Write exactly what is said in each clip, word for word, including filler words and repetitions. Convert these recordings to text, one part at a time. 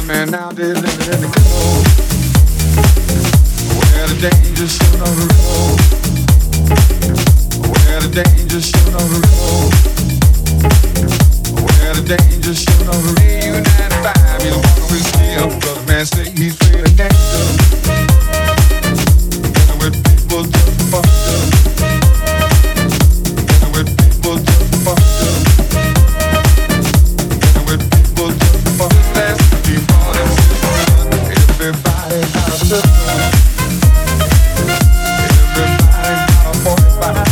man out there living in the cold, where the danger should on the road, where the danger should on the road, where the danger should on the road. U ninety-five, you don't wanna risk him, brother man say he's afraid of gangster. Dealing with people just fucked up. Dealing with people just fucked up. Dealing with people just fucked up. Last people that everybody got a system. Everybody got a forty-five.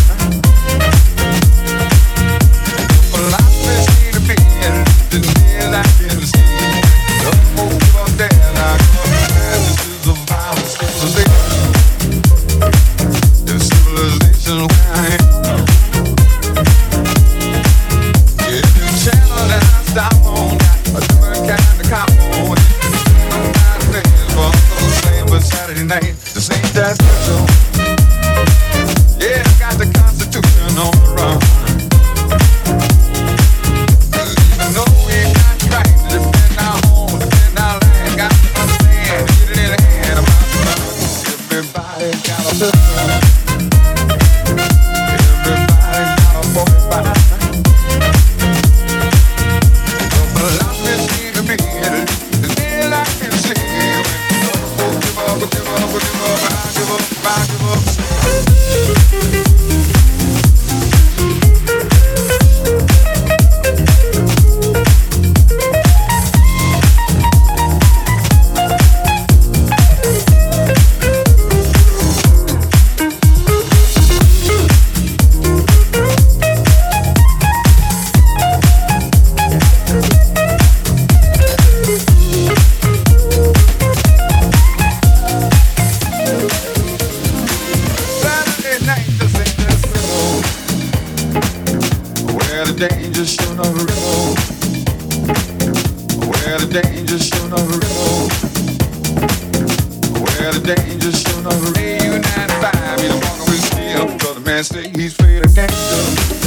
Philosophy to be in the deal I can see. Don't move up there like this is a violent civilization. The civilization where I am. Yeah, the channel that I stop on got a different kind of cop on it. I'm not saying for the same, but Saturday night, this ain't that special. Yeah, I got the Constitution on the run. Say he's afraid of gangster.